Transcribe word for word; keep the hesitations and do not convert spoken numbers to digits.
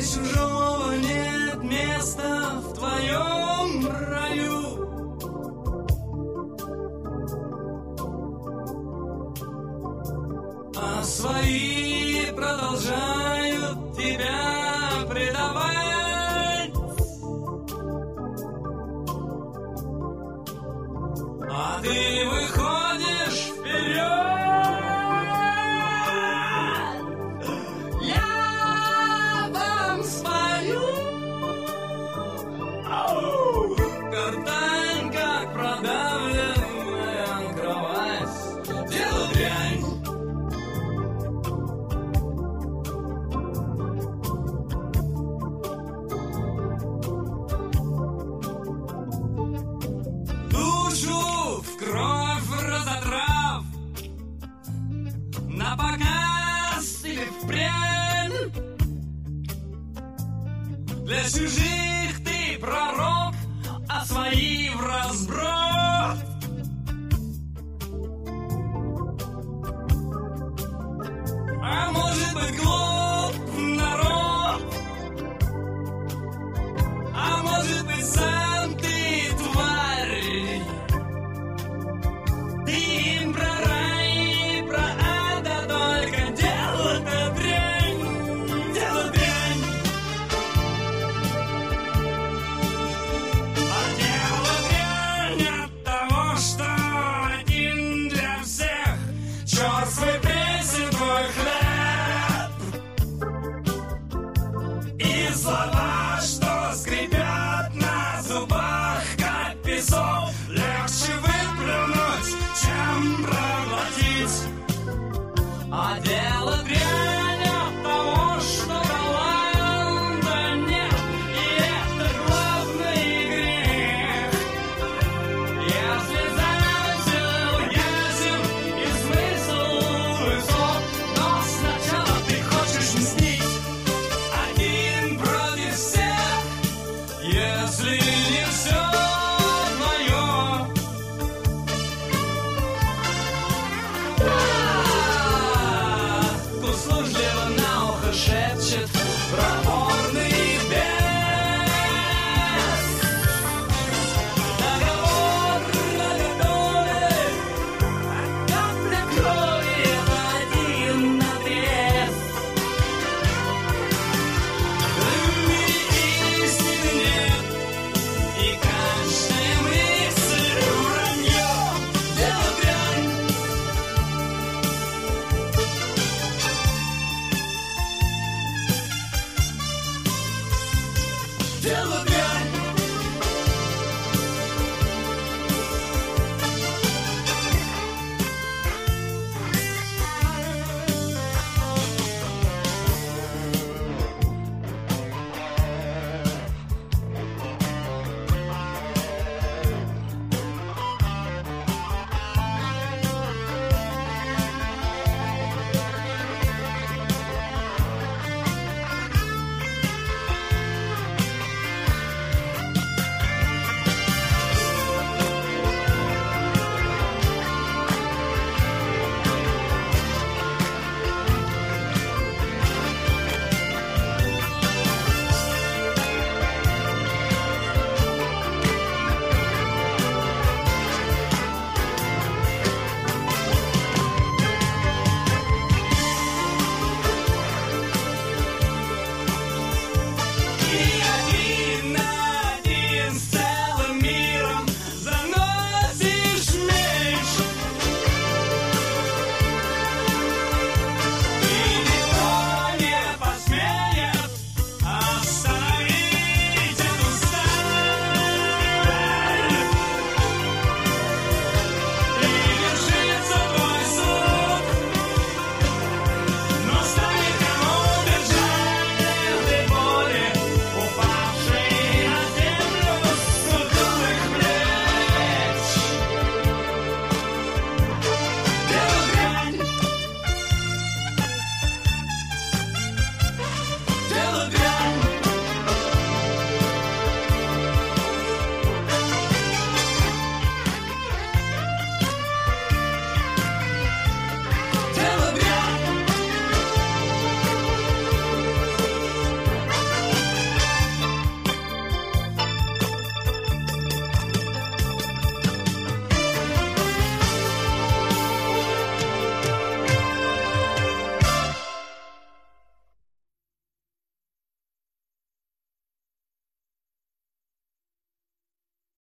Для чужого нет места в твоем раю. А свои продолжают тебя предавать. А ты выходишь вперед. Я вам спою. Ау! Гортань, как продавленная кровать. Дело дрянь. Душу в кровь разодрав, на показ или впрямь. Для чужих ты пророк, а свои в разброд. А может быть глуп народ, а может быть сам ты тварь. Ты им про рай и про ада только дело-то дрянь, дело дрянь. А дело дрянь от того, что один для всех. Черт свой пресен твой хлеб. И слова, что скрипят на зубах, как песок, легче выплюнуть, чем проглотить. А дело дрянь от того, что таланта нет, и это главный грех. Если замысел ясен и смысл высок, но сначала ты хочешь мстить один против всех. Если не все твое, услужливо на ухо шепчет проворный бес. Договор наготове, капля крови один надрез. В мире истины нет, и каждая мысль вранье. Дело дрянь. Дело